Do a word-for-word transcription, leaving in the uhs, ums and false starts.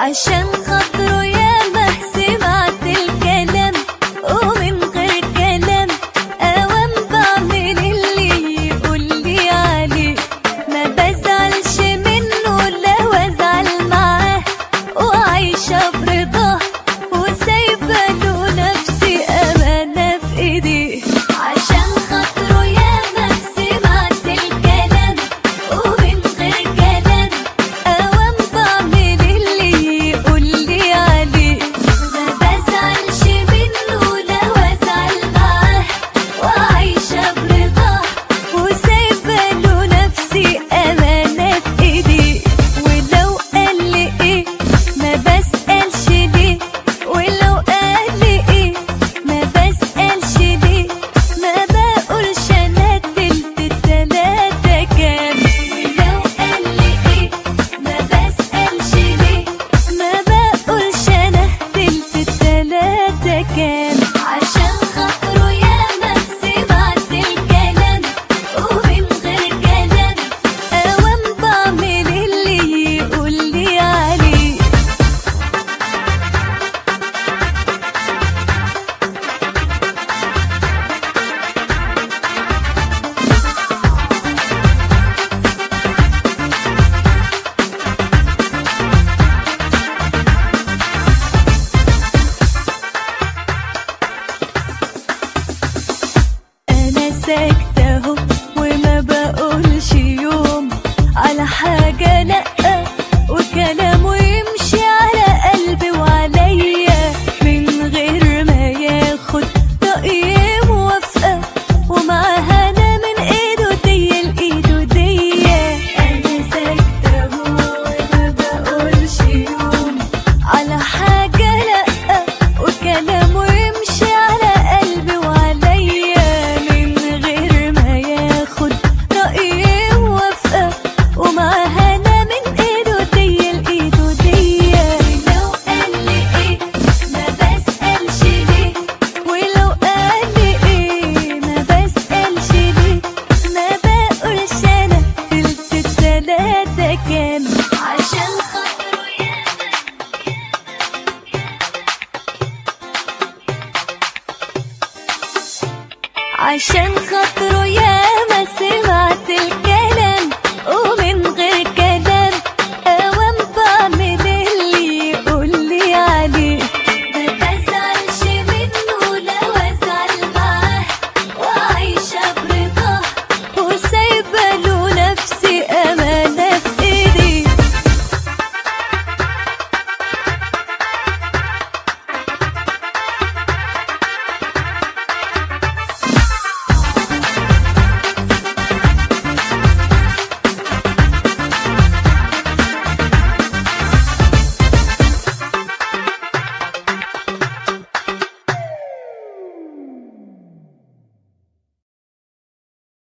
عشان خاطره ياما سمعت الكلام ومن غير كلام اوام بعمل اللي يقولي عليه. ما بزعلش منه لو ازعل معاه وعايشة برضاه وسايبة له نفسي امانة في ايديه. عشان خاطره ياما سمعت الكلام ومن غير كلام اوام بعمل اللي يقولي عليه. ما بزعلش منه لو ازعل معاه وعايشة برضاه وسايبة له نفسي امانة في ايديه. ولو قال لي ايه ما بسألش ليه، ولو قال لي ايه ما بسألش ليه. ما بقولش انا تلت التلاتة كام. ولو قال لي ايه ما بسألش ليه، ما بقولش انا تلت التلاتة كام. عشان خاطره ياما سمعت الكلام ومن غير كلام اوام بعمل اللي يقولي عليه. انا ساكتة اهو وما بقولش يوم على حاجة لأ، وكلامه يمشي على قلبي وعليا من غير ما ياخد رأيي موافقة، ومعاها انا من ايده دي لايده دي. انا ساكتة اهو وما بقولش يوم على حاجة لأ، وكلامه يمشي على قلبي وعليا من غير ما ياخد رأيي موافقة، ومعاها انا من ايده دي لايده دي. ولو قال لي ايه ما بسألش ليه، ولو قال لي ايه ما بسألش ليه. ما بقولش انا تلت التلاتة كام. عشان خاطره ياما عشان